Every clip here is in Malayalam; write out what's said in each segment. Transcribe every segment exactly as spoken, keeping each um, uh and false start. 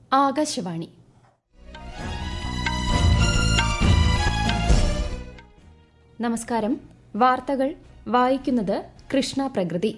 ആകാശവാണി. നമസ്കാരം. വാർത്തകൾ വായിക്കുന്നത് കൃഷ്ണ പ്രകൃതി.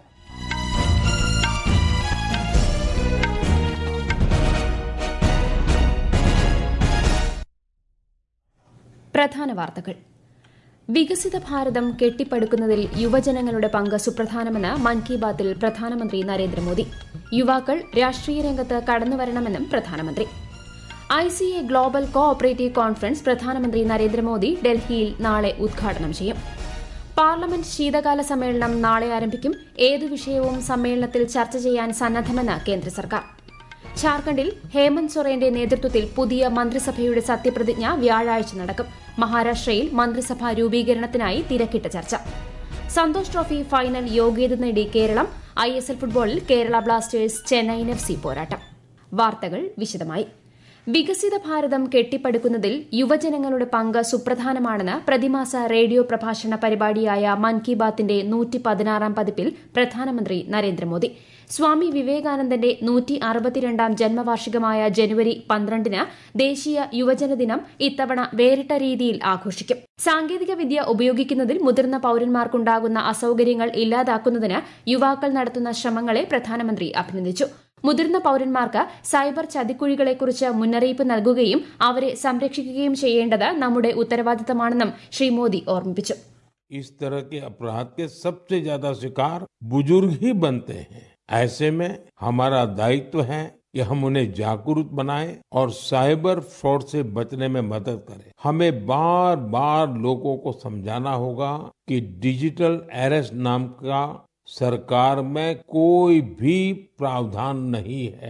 പ്രധാന വാർത്തകൾ. വികസിത ഭാരതം കെട്ടിപ്പടുക്കുന്നതിൽ യുവജനങ്ങളുടെ പങ്ക് സുപ്രധാനമെന്ന് മൻ കി ബാത്തിൽ പ്രധാനമന്ത്രി നരേന്ദ്രമോദി. യുവാക്കൾ രാഷ്ട്രീയ രംഗത്ത് കടന്നുവരണമെന്നും പ്രധാനമന്ത്രി. I C A global co operative conference പ്രധാനമന്ത്രി നരേന്ദ്രമോദി ഡൽഹിയിൽ നാളെ ഉദ്ഘാടനം ചെയ്യും. പാർലമെന്റ് ശീതകാല സമ്മേളനം നാളെ ആരംഭിക്കും. ഏതു വിഷയവും സമ്മേളനത്തിൽ ചർച്ച ചെയ്യാൻ സന്നദ്ധമെന്ന് കേന്ദ്ര സർക്കാർ. ഝാർഖണ്ഡിൽ ഹേമന്ത് സൊറേന്റെ നേതൃത്വത്തിൽ പുതിയ മന്ത്രിസഭയുടെ സത്യപ്രതിജ്ഞ വ്യാഴാഴ്ച നടക്കും. മഹാരാഷ്ട്രയിൽ മന്ത്രിസഭാ രൂപീകരണത്തിനായി തിരക്കിട്ട ചർച്ച. സന്തോഷ് ട്രോഫി ഫൈനൽ യോഗ്യത നേടി കേരളം. ഐ എസ് എൽ ഫുട്ബോളിൽ Kerala Blasters Chennaiyin F C പോരാട്ടം. വാർത്തകൾ വിശദമായി. വികസിത ഭാരതം കെട്ടിപ്പടുക്കുന്നതിൽ യുവജനങ്ങളുടെ പങ്ക് സുപ്രധാനമാണെന്ന് പ്രതിമാസ റേഡിയോ പ്രഭാഷണ പരിപാടിയായ മൻ കി ബാത്തിന്റെ നൂറ്റി പതിനാറാം പതിപ്പിൽ പ്രധാനമന്ത്രി നരേന്ദ്രമോദി. സ്വാമി വിവേകാനന്ദന്റെ നൂറ്റി അറുപത്തിരണ്ടാം ജന്മവാർഷികമായ ജനുവരി പന്ത്രണ്ടിന് ദേശീയ യുവജന ദിനം ഇത്തവണ വേറിട്ട രീതിയിൽ ആഘോഷിക്കും. സാങ്കേതിക വിദ്യ ഉപയോഗിക്കുന്നതിൽ മുതിർന്ന പൌരന്മാർക്കുണ്ടാകുന്ന അസൌകര്യങ്ങൾ ഇല്ലാതാക്കുന്നതിന് യുവാക്കൾ നടത്തുന്ന ശ്രമങ്ങളെ പ്രധാനമന്ത്രി അഭിനന്ദിച്ചു. മുതിർന്ന പൌരന്മാർക്ക് സൈബർ ചതിക്കുഴികളെക്കുറിച്ച് മുന്നറിയിപ്പ് നൽകുകയും അവരെ സംരക്ഷിക്കുകയും ചെയ്യേണ്ടത് നമ്മുടെ ഉത്തരവാദിത്തമാണെന്നും ശ്രീ മോദി ഓർമ്മിപ്പിച്ചു. इस तरह के अपराध के सबसे ज्यादा शिकार बुजुर्ग ही बनते हैं. ऐसे में हमारा दायित्व है कि हम उन्हें जागरूक बनाएं और साइबर फ्रॉड से बचने में मदद करें. हमें बार बार लोगों को समझाना होगा कि डिजिटल अरेस्ट नाम का सरकार में कोई भी प्रावधान नहीं है.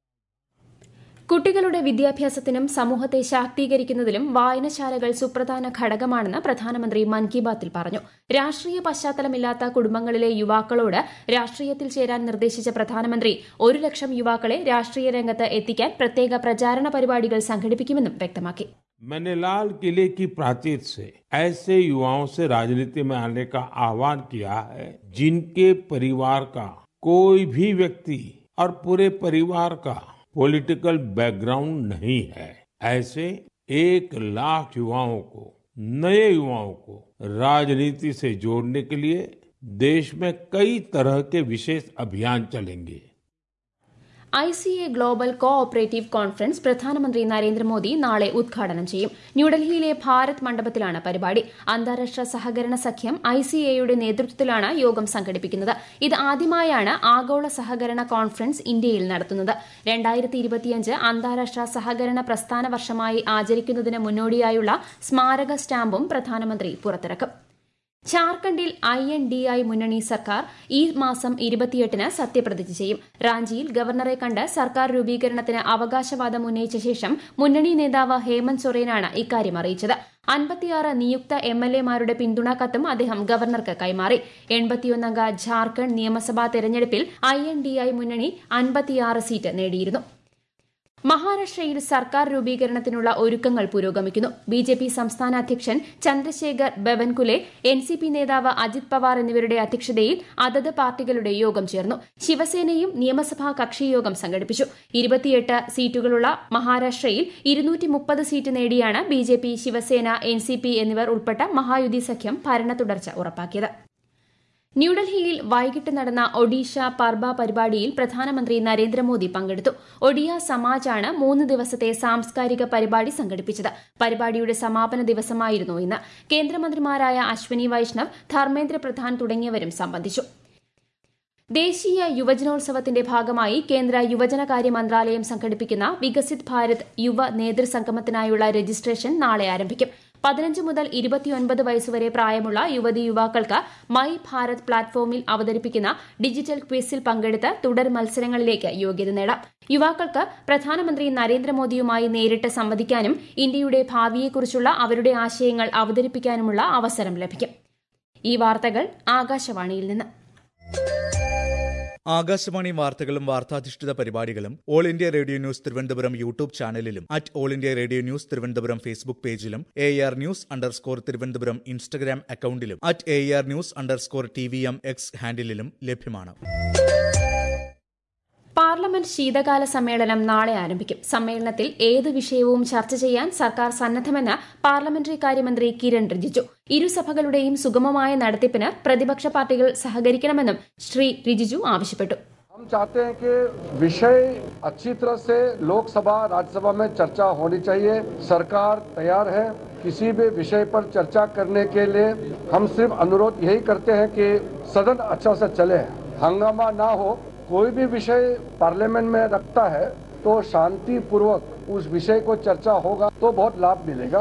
കുട്ടികളുടെ വിദ്യാഭ്യാസത്തിനും സമൂഹത്തെ ശാക്തീകരിക്കുന്നതിലും വായനശാലകൾ സുപ്രധാന ഘടകമാണെന്ന് പ്രധാനമന്ത്രി മൻ കി ബാത്തിൽ പറഞ്ഞു. രാഷ്ട്രീയ പശ്ചാത്തലമില്ലാത്ത കുടുംബങ്ങളിലെ യുവാക്കളോട് രാഷ്ട്രീയത്തിൽ ചേരാൻ നിർദ്ദേശിച്ച പ്രധാനമന്ത്രി ഒരു ലക്ഷം യുവാക്കളെ രാഷ്ട്രീയ രംഗത്ത് എത്തിക്കാൻ പ്രത്യേക പ്രചാരണ പരിപാടികൾ സംഘടിപ്പിക്കുമെന്നും വ്യക്തമാക്കി. मैंने लाल किले की प्राचीर से ऐसे युवाओं से राजनीति में आने का आह्वान किया है जिनके परिवार का कोई भी व्यक्ति और पूरे परिवार का पॉलिटिकल बैकग्राउंड नहीं है. ऐसे एक लाख युवाओं को, नए युवाओं को राजनीति से जोड़ने के लिए देश में कई तरह के विशेष अभियान चलेंगे. I C A global co operative conference പ്രധാനമന്ത്രി നരേന്ദ്രമോദി നാളെ ഉദ്ഘാടനം ചെയ്യും. ന്യൂഡൽഹിയിലെ ഭാരത് മണ്ഡപത്തിലാണ് പരിപാടി. അന്താരാഷ്ട്ര സഹകരണ സഖ്യം ഐ സി എയുടെ നേതൃത്വത്തിലാണ് യോഗം സംഘടിപ്പിക്കുന്നത്. ഇത് ആദ്യമായാണ് ആഗോള സഹകരണ കോൺഫറൻസ് ഇന്ത്യയിൽ നടത്തുന്നത്. രണ്ടായിരത്തി ഇരുപത്തിയഞ്ച് അന്താരാഷ്ട്ര സഹകരണ പ്രസ്ഥാന വർഷമായി ആചരിക്കുന്നതിന് മുന്നോടിയായുള്ള സ്മാരക സ്റ്റാമ്പും പ്രധാനമന്ത്രി പുറത്തിറക്കും. ഝാർഖണ്ഡിൽ ഐ എൻ ഡി ഐ മുന്നണി സർക്കാർ ഈ മാസം ഇരുപത്തിയെട്ടിന് സത്യപ്രതിജ്ഞ ചെയ്യും. റാഞ്ചിയിൽ ഗവർണറെ കണ്ട് സർക്കാർ രൂപീകരണത്തിന് അവകാശവാദം ഉന്നയിച്ച ശേഷം മുന്നണി നേതാവ് ഹേമന്ത് സൊറേനാണ് ഇക്കാര്യം അറിയിച്ചത്. അൻപത്തിയാറ് നിയുക്ത എം എൽ എമാരുടെ പിന്തുണാ കത്തും അദ്ദേഹം ഗവർണർക്ക് കൈമാറി. എൺപത്തിയൊന്നംഗ ഝാർഖണ്ഡ് നിയമസഭാ തെരഞ്ഞെടുപ്പിൽ ഐ എൻ ഡി ഐ മുന്നണി അൻപത്തിയാറ് സീറ്റ് നേടിയിരുന്നു. മഹാരാഷ്ട്രയിൽ സർക്കാർ രൂപീകരണത്തിനുള്ള ഒരുക്കങ്ങൾ പുരോഗമിക്കുന്നു. ബി ജെ പി സംസ്ഥാന അധ്യക്ഷൻ Chandrashekhar Bawankule, N C P നേതാവ് അജിത് പവാർ എന്നിവരുടെ അധ്യക്ഷതയിൽ അതത് പാർട്ടികളുടെ യോഗം ചേർന്നു. ശിവസേനയും നിയമസഭാ കക്ഷിയോഗം സംഘടിപ്പിച്ചു. ഇരുപത്തിയെട്ട് സീറ്റുകളുള്ള മഹാരാഷ്ട്രയിൽ ഇരുന്നൂറ്റി മുപ്പത് സീറ്റ് നേടിയാണ് B J P, Shiv Sena, N C P എന്നിവർ ഉൾപ്പെട്ട മഹായുതി സഖ്യം ഭരണ തുടർച്ച ഉറപ്പാക്കിയത്. ന്യൂഡൽഹിയിൽ വൈകിട്ട് നടന്ന ഒഡീഷ പർബ പരിപാടിയിൽ പ്രധാനമന്ത്രി നരേന്ദ്രമോദി പങ്കെടുത്തു. ഒഡിയ സമാജാണ് മൂന്ന് ദിവസത്തെ സാംസ്കാരിക പരിപാടി സംഘടിപ്പിച്ചത്. പരിപാടിയുടെ സമാപന ദിവസമായിരുന്നു ഇന്ന്. കേന്ദ്രമന്ത്രിമാരായ അശ്വനി വൈഷ്ണവ്, ധർമ്മേന്ദ്ര പ്രധാൻ തുടങ്ങിയവരും സംബന്ധിച്ചു. ദേശീയ യുവജനോത്സവത്തിന്റെ ഭാഗമായി കേന്ദ്ര യുവജനകാര്യ മന്ത്രാലയം സംഘടിപ്പിക്കുന്ന വികസിത് ഭാരത് യുവ നേതൃസംഗമത്തിനായുള്ള രജിസ്ട്രേഷൻ നാളെ ആരംഭിക്കും. പതിനഞ്ച് മുതൽ ഇരുപത്തിയൊൻപത് വയസ്സുവരെ പ്രായമുള്ള യുവതി യുവാക്കൾക്ക് മൈ ഭാരത് പ്ലാറ്റ്ഫോമിൽ അവതരിപ്പിക്കുന്ന ഡിജിറ്റൽ ക്വിസിൽ പങ്കെടുത്ത് തുടർ മത്സരങ്ങളിലേക്ക് യോഗ്യത നേടാം. യുവാക്കൾക്ക് പ്രധാനമന്ത്രി നരേന്ദ്രമോദിയുമായി നേരിട്ട് സംവദിക്കാനും ഇന്ത്യയുടെ ഭാവിയെക്കുറിച്ചുള്ള അവരുടെ ആശയങ്ങൾ അവതരിപ്പിക്കാനുമുള്ള അവസരം ലഭിക്കും. ഈ വാർത്തകൾ ആകാശവാണിയിൽ നിന്ന്. ആകാശവാണി വാർത്തകളും വാർത്താധിഷ്ഠിത പരിപാടികളും all India radio news Thiruvananthapuram YouTube ചാനലിലും at all India radio news Thiruvananthapuram Facebook പേജിലും A R news underscore Thiruvananthapuram Instagram അക്കൌണ്ടിലും at A R news underscore T V M X ഹാൻഡിലും ലഭ്യമാണ്. പാർലമെന്റ് പാർലമെന്റ് ശീതകാല സമ്മേളനം നാളെ ആരംഭിക്കും. സമ്മേളനത്തിൽ ഏത് വിഷയവും ചർച്ച ചെയ്യാൻ സർക്കാർ സന്നദ്ധമെന്ന് പാർലമെന്ററി കാര്യമന്ത്രി കിരൺ റിജിജു. ഇരുസഭകളുടെയും സുഗമമായ നടത്തിപ്പിന് പ്രതിപക്ഷ പാർട്ടികൾ സഹകരിക്കണമെന്നും ശ്രീ റിജിജു ആവശ്യപ്പെട്ടു. हम चाहते हैं कि विषय अच्छी तरह से लोकसभा राज्यसभा में चर्चा होनी चाहिए. सरकार तैयार है किसी भी विषय पर चर्चा करने के लिए. हम सिर्फ अनुरोध यही करते हैं कि सदन अच्छा से चले, हंगामा ना हो. कोई भी विषय पार्लियामेंट में रखता है तो शांति पूर्वक उस विषय को चर्चा होगा तो बहुत लाभ मिलेगा.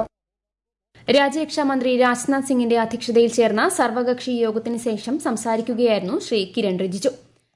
രാജ്യരക്ഷാ മന്ത്രി രാജ്നാഥ് സിംഗിന്റെ അധ്യക്ഷതയിൽ ചേർന്ന സർവകക്ഷി യോഗത്തിന് ശേഷം സംസാരിക്കുകയായിരുന്നു ശ്രീ കിരൺ റിജിജു.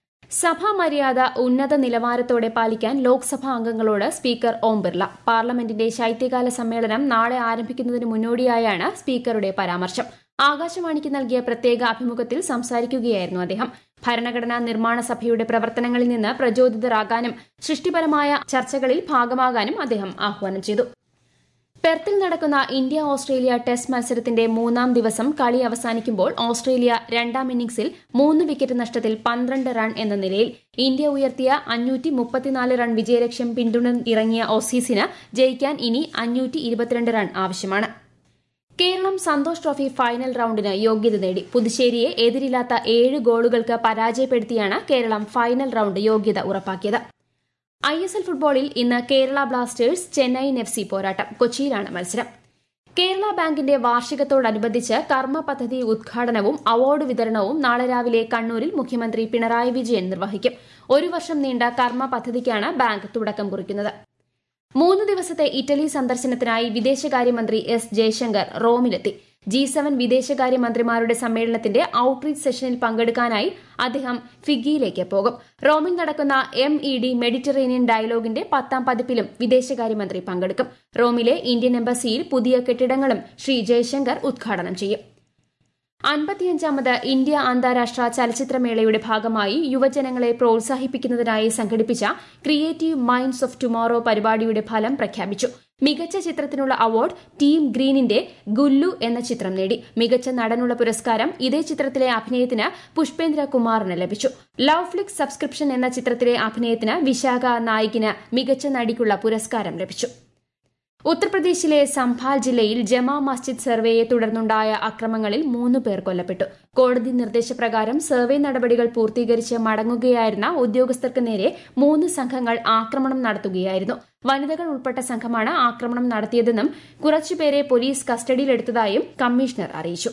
സഭാ മര്യാദ ഉന്നത നിലവാരത്തോടെ പാലിക്കാൻ ലോക്സഭാ അംഗങ്ങളോട് സ്പീക്കർ ഓം ബിർള. പാർലമെന്റിന്റെ ശൈത്യകാല സമ്മേളനം നാളെ ആരംഭിക്കുന്നതിന് മുന്നോടിയായാണ് സ്പീക്കറുടെ പരാമർശം. ആകാശവാണിക്ക് നൽകിയ പ്രത്യേക അഭിമുഖത്തിൽ സംസാരിക്കുകയായിരുന്നു അദ്ദേഹം. ഭരണഘടനാ നിർമ്മാണ സഭയുടെ പ്രവർത്തനങ്ങളിൽ നിന്ന് പ്രചോദിതരാകാനും സൃഷ്ടിപരമായ ചർച്ചകളിൽ ഭാഗമാകാനും അദ്ദേഹം ആഹ്വാനം ചെയ്തു. പെർത്തിൽ നടക്കുന്ന ഇന്ത്യ ഓസ്ട്രേലിയ ടെസ്റ്റ് മത്സരത്തിന്റെ മൂന്നാം ദിവസം കളി അവസാനിക്കുമ്പോൾ ഓസ്ട്രേലിയ രണ്ടാം ഇന്നിംഗ്സിൽ മൂന്ന് വിക്കറ്റ് നഷ്ടത്തിൽ പന്ത്രണ്ട് റൺ എന്ന നിലയിൽ. ഇന്ത്യ ഉയർത്തിയ അഞ്ഞൂറ്റി മുപ്പത്തിനാല് റൺ വിജയലക്ഷ്യം പിന്തുടർന്നിറങ്ങിയ ഓസീസിന് ജയിക്കാൻ ഇനി അഞ്ഞൂറ്റി ഇരുപത്തിരണ്ട് റൺ ആവശ്യമാണ്. കേരളം സന്തോഷ് ട്രോഫി ഫൈനൽ റൌണ്ടിന് യോഗ്യത നേടി. പുതുച്ചേരിയെ എതിരില്ലാത്ത ഏഴ് ഗോളുകൾക്ക് പരാജയപ്പെടുത്തിയാണ് കേരളം ഫൈനൽ റൌണ്ട് യോഗ്യത ഉറപ്പാക്കിയത്. ഐ എസ് എൽ ഫുട്ബോളിൽ ഇന്ന് Kerala Blasters Chennaiyin F C പോരാട്ടം. കൊച്ചിയിലാണ് മത്സരം. കേരള ബാങ്കിന്റെ വാർഷികത്തോടനുബന്ധിച്ച് കർമ്മ പദ്ധതി ഉദ്ഘാടനവും അവാർഡ് വിതരണവും നാളെ രാവിലെ കണ്ണൂരിൽ മുഖ്യമന്ത്രി പിണറായി വിജയൻ നിർവഹിക്കും. ഒരു വർഷം നീണ്ട കർമ്മ പദ്ധതിക്കാണ് ബാങ്ക് തുടക്കം കുറിക്കുന്നത്. മൂന്ന് ദിവസത്തെ ഇറ്റലി സന്ദർശനത്തിനായി വിദേശകാര്യമന്ത്രി എസ് ജയശങ്കർ റോമിലെത്തി. ജി സെവൻ വിദേശകാര്യമന്ത്രിമാരുടെ സമ്മേളനത്തിന്റെ ഔട്ട്റീച്ച് സെഷനിൽ പങ്കെടുക്കാനായി അദ്ദേഹം ഫിഗിയിലേക്ക് പോകും. റോമിൽ നടക്കുന്ന എം ഇ ഡി മെഡിറ്ററേനിയൻ ഡയലോഗിന്റെ പത്താം പതിപ്പിലും വിദേശകാര്യമന്ത്രി പങ്കെടുക്കും. റോമിലെ ഇന്ത്യൻ എംബസിയിൽ പുതിയ കെട്ടിടങ്ങളും ശ്രീ ജയശങ്കർ ഉദ്ഘാടനം ചെയ്യും. അൻപത്തിയഞ്ചാമത് ഇന്ത്യ അന്താരാഷ്ട്ര ചലച്ചിത്രമേളയുടെ ഭാഗമായി യുവജനങ്ങളെ പ്രോത്സാഹിപ്പിക്കുന്നതിനായി സംഘടിപ്പിച്ച ക്രിയേറ്റീവ് മൈൻഡ്സ് ഓഫ് ടുമോറോ പരിപാടിയുടെ ഫലം പ്രഖ്യാപിച്ചു. മികച്ച ചിത്രത്തിനുള്ള അവാർഡ് ടീം ഗ്രീനിന്റെ ഗുല്ലു എന്ന ചിത്രം നേടി. മികച്ച നടനുള്ള പുരസ്കാരം ഇതേ ചിത്രത്തിലെ അഭിനയത്തിന് പുഷ്പേന്ദ്ര കുമാറിന് ലഭിച്ചു. ലവ് ഫ്ലിക്സ് സബ്സ്ക്രിപ്ഷൻ എന്ന ചിത്രത്തിലെ അഭിനയത്തിന് വിശാഖ നായികിന് മികച്ച നടിക്കുള്ള പുരസ്കാരം ലഭിച്ചു. ഉത്തർപ്രദേശിലെ സംഭാൽ ജില്ലയിൽ ജമാ മസ്ജിദ് സർവേയെ തുടർന്നുണ്ടായ അക്രമങ്ങളിൽ മൂന്ന് പേർ കൊല്ലപ്പെട്ടു. കോടതി നിർദ്ദേശപ്രകാരം സർവേ നടപടികൾ പൂർത്തീകരിച്ച് മടങ്ങുകയായിരുന്ന ഉദ്യോഗസ്ഥർക്ക് നേരെ മൂന്ന് സംഘങ്ങൾ ആക്രമണം നടത്തുകയായിരുന്നു. വനിതകൾ ഉൾപ്പെട്ട സംഘമാണ് ആക്രമണം നടത്തിയതെന്നും കുറച്ചുപേരെ പോലീസ് കസ്റ്റഡിയിലെടുത്തതായും കമ്മീഷണർ അറിയിച്ചു.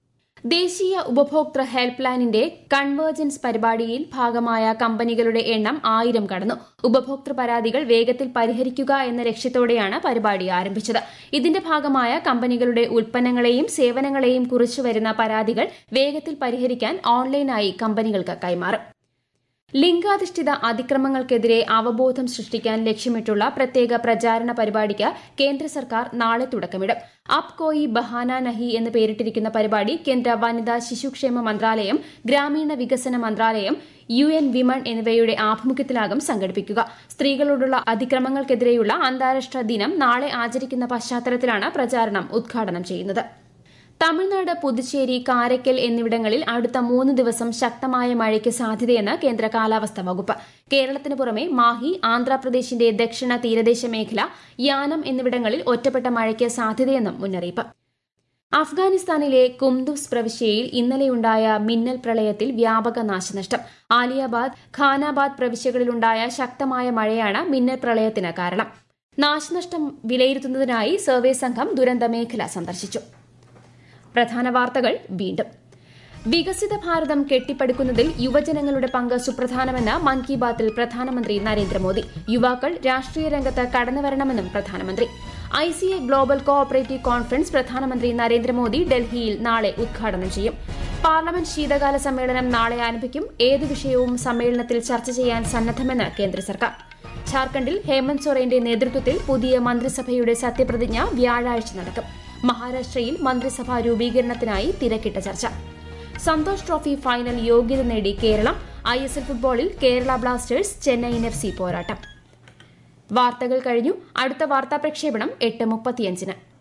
ദേശീയ ഉപഭോക്തൃ ഹെൽപ്പ് ലൈനിന്റെ കൺവേർജൻസ് പരിപാടിയിൽ ഭാഗമായ കമ്പനികളുടെ എണ്ണം ആയിരം കടന്നു. ഉപഭോക്തൃ പരാതികൾ വേഗത്തിൽ പരിഹരിക്കുക എന്ന ലക്ഷ്യത്തോടെയാണ് പരിപാടി ആരംഭിച്ചത്. ഇതിന്റെ ഭാഗമായ കമ്പനികളുടെ ഉൽപ്പന്നങ്ങളെയും സേവനങ്ങളെയും കുറിച്ചുവരുന്ന പരാതികൾ വേഗത്തിൽ പരിഹരിക്കാൻ ഓൺലൈനായി കമ്പനികൾക്ക് കൈമാറും. ലിംഗാധിഷ്ഠിത അതിക്രമങ്ങൾക്കെതിരെ അവബോധം സൃഷ്ടിക്കാൻ ലക്ഷ്യമിട്ടുള്ള പ്രത്യേക പ്രചാരണ പരിപാടിക്ക് കേന്ദ്ര സർക്കാർ നാളെ തുടക്കമിടും. അബ് കോയി ബഹാന നഹി എന്ന് പേരിട്ടിരിക്കുന്ന പരിപാടി കേന്ദ്ര വനിതാ ശിശുക്ഷേമ മന്ത്രാലയം, ഗ്രാമീണ വികസന മന്ത്രാലയം, യു എൻ വിമൺ എന്നിവയുടെ ആഭിമുഖ്യത്തിലാകും സംഘടിപ്പിക്കുക. സ്ത്രീകളോടുള്ള അതിക്രമങ്ങൾക്കെതിരെയുള്ള അന്താരാഷ്ട്ര ദിനം നാളെ ആചരിക്കുന്ന പശ്ചാത്തലത്തിലാണ് പ്രചാരണം ഉദ്ഘാടനം ചെയ്യുന്നത്. തമിഴ്നാട്, പുതുച്ചേരി, കാരയ്ക്കൽ എന്നിവിടങ്ങളിൽ അടുത്ത മൂന്ന് ദിവസം ശക്തമായ മഴയ്ക്ക് സാധ്യതയെന്ന് കേന്ദ്ര കാലാവസ്ഥാ വകുപ്പ്. കേരളത്തിന് പുറമെ മാഹി, ആന്ധ്രാപ്രദേശിന്റെ ദക്ഷിണ തീരദേശ മേഖല, യാനം എന്നിവിടങ്ങളിൽ ഒറ്റപ്പെട്ട മഴയ്ക്ക് സാധ്യതയെന്നും മുന്നറിയിപ്പ്. അഫ്ഗാനിസ്ഥാനിലെ കുംദുസ് പ്രവിശ്യയിൽ ഇന്നലെയുണ്ടായ മിന്നൽ പ്രളയത്തിൽ വ്യാപക നാശനഷ്ടം. ആലിയാബാദ്, ഖാനാബാദ് പ്രവിശ്യകളിലുണ്ടായ ശക്തമായ മഴയാണ് മിന്നൽ പ്രളയത്തിന് കാരണം. നാശനഷ്ടം വിലയിരുത്തുന്നതിനായി സർവേ സംഘം ദുരന്ത മേഖല സന്ദർശിച്ചു. പ്രധാന വാർത്തകൾ വീണ്ടും. വികസിത ഭാരതം കെട്ടിപ്പടുക്കുന്നതിൽ യുവജനങ്ങളുടെ പങ്ക് സുപ്രധാനമെന്ന് മൻ കി ബാത്തിൽ പ്രധാനമന്ത്രി നരേന്ദ്രമോദി. യുവാക്കൾ രാഷ്ട്രീയ രംഗത്ത് കടന്നുവരണമെന്നും പ്രധാനമന്ത്രി. I C A global co operative conference പ്രധാനമന്ത്രി നരേന്ദ്രമോദി ഡൽഹിയിൽ നാളെ ഉദ്ഘാടനം ചെയ്യും. പാർലമെന്റ് ശീതകാല സമ്മേളനം നാളെ ആരംഭിക്കും. ഏത് വിഷയവും സമ്മേളനത്തിൽ ചർച്ച ചെയ്യാൻ സന്നദ്ധമെന്ന് കേന്ദ്ര സർക്കാർ. ഝാർഖണ്ഡിൽ ഹേമന്ത് സോറന്റെ നേതൃത്വത്തിൽ പുതിയ മന്ത്രിസഭയുടെ സത്യപ്രതിജ്ഞ വ്യാഴാഴ്ച നടക്കും. മഹാരാഷ്ട്രയിൽ മന്ത്രിസഭാ രൂപീകരണത്തിനായി തിരക്കിട്ട ചർച്ച. സന്തോഷ് ട്രോഫി ഫൈനൽ യോഗ്യത നേടി കേരളം. ഐ എസ് എൽ ഫുട്ബോളിൽ Kerala Blasters Chennaiyin F C പോരാട്ടം. വാർത്തകൾ കഴിഞ്ഞു. അടുത്ത വാർത്താ പ്രക്ഷേപണം എട്ട് മുപ്പത്തിയഞ്ചിന്.